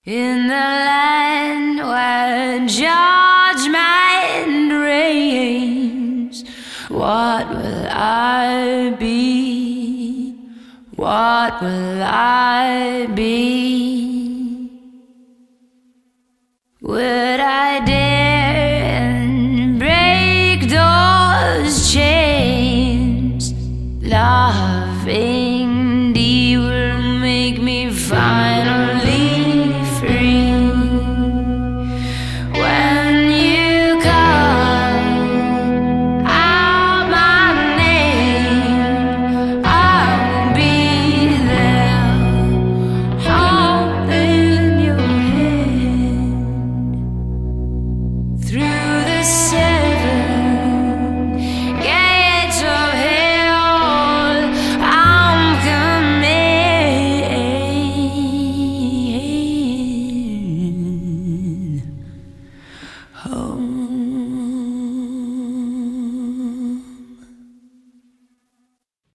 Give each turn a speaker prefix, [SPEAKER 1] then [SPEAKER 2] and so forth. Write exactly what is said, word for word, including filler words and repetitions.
[SPEAKER 1] In the land where judgment reigns, what will I be? What will I be?